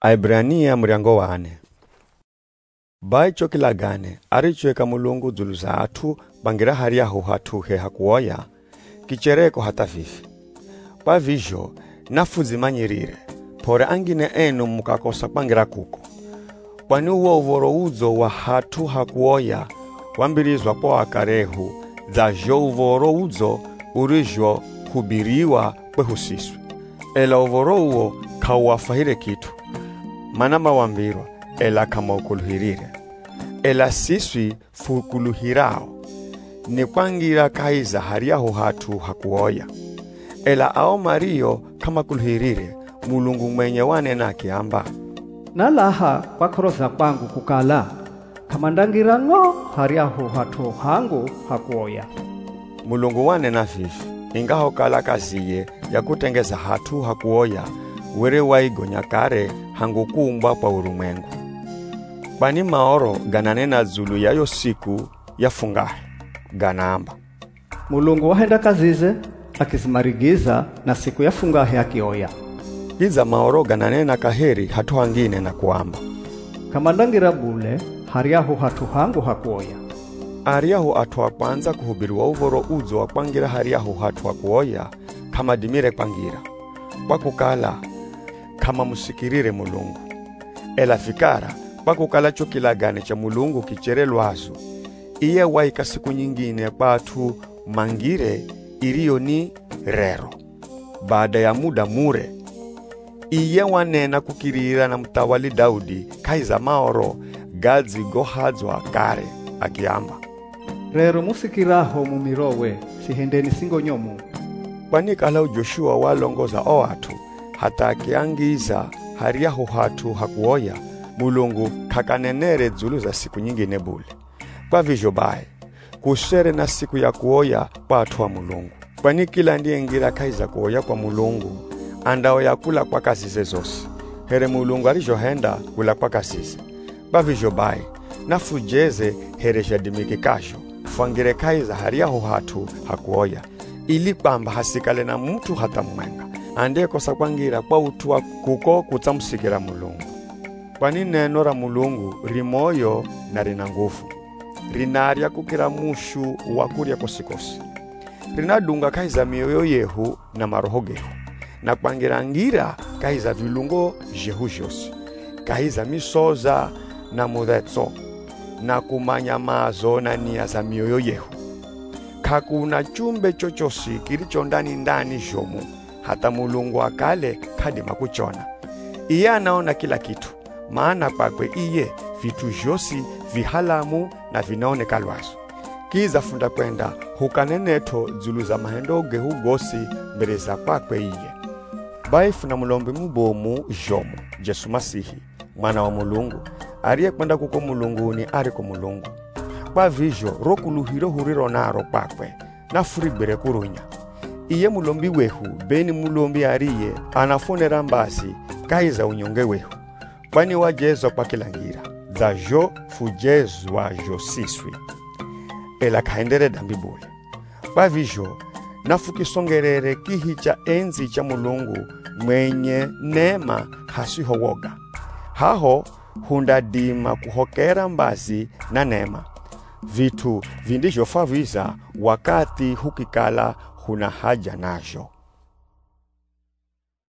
Aibrania mriango 4. Baicho kilagane arichweka Mulungu dzulu za atu bangira hariaho hatu he hakuoya kichereko hata vifi. Pavizho nafuzi manyirire pore angine enu mukakosa bangira kuko. Kwani uwo uvoro uzo wa hatu hakuoya wambirizwa po akarehu za jo uvoro uzo urijo hubiriwa kwehusiswe. Ela uvoro uo kawafahire kitu manama wambirwa ela kama ukuluhirire. Ela siswi fukuluhirao ni kwangira kaiza hariaho hatu hakuoya. Ela ao Mario kama kuluhirire Mulungu mwenye wane na kiamba. Nalaha kwa koroza kwangu kukala kama ndangira ngo hariaho hatu hangu hakuoya. Mulungu wane na fifi ingaho kala kaziye ya kutengeza hatu hakuoya were waigonya kare hangu kuumbwa kwa urumwengu. Kwani maoro gananena zulu yayo siku ya fungahe ganamba Mulungu wahenda kazize akizimarigiza na siku ya fungahe akioya. Kiza maoro gananena kaheri hatu hangine na kuamba kama ndangira bule hariaho hatu hangu hakuoya. Ariaho atu wa kwanza kuhubiriwa uvoro uzo wa kwangira hariaho hatu hakuoya kama dimire kwangira kwa kukala kama musikirire Mulungu. Ela fikara kwa kukala chokilagane cha Mulungu kicherelwazo iye waika siku nyingine kwa atu mangire iliyo ni rero. Baada ya muda mure iye wanena kukirira na mtawali Daudi kaiza maoro gadzi gohadzwa kare akiamba rero musikiraho mumirowe sihendeni singo nyomu. Kwani kala Joshua walongoza o atu hata akiangiza hariaho hatu hakuoya Mulungu kakanenere dzulu za siku nyingine bule. Kwa vizho bae kushere na siku ya kuoya kwa atu wa Mulungu. Kwani kila ndiye ngira kaiza kuoya kwa Mulungu andao ya kula kwa kasize zosi. Here Mulungu alijohenda kula kwa kasize. Kwa vizho bae nafujeze here shadimiki kasho fangire kaiza hariaho hatu hakuoya ili kwamba hasikale na mtu hata mwenga ande kosa kwangira kwa utua kuko kutamusikira Mulungu. Kwani neno la Mulungu rimoyo na rina nguvu rinaria kukira mushu wakuria kosikosi rinadunga kaiza mioyo yehu na maroho gehu na kwangira ngira kaiza vilungo jehu josi kaiza misoza na mudhetso na kumanya mazo na nia za mioyo yehu. Kakuna chumbe chochosi kilicho ndani jomu hata Mulungu akale kadima kuchona. Iye anaona kila kitu maana kwakwe iye vitu josi vihalamu na vinaoneka lwazo. Kiza funda kwenda hukaneneto dzulu za mahendo gehu gosi mbele za kwakwe iye. Baifu na mulombe mubomu jomu Jesu Masihi mwana wa Mulungu ariye kwenda kuko mulunguni ariko Mulungu. Kwa vizho rokuluhiro huriro naro kwakwe na furibere kurunya. Iye mulombi wehu beni mulombi ariye anafonera mbasi kaiza unyonge wehu. Kwani wajezo kwa kilangira za jo fujezu wa jo siswi. Ela kaendere dambi bule. Kwa vizho nafukisongerere kihi cha enzi cha Mulungu mwenye neema hasiho woga. Haho hundadima kuhokera mbasi na neema. Vitu vindisho faviza wakati hukikala huna haja najo.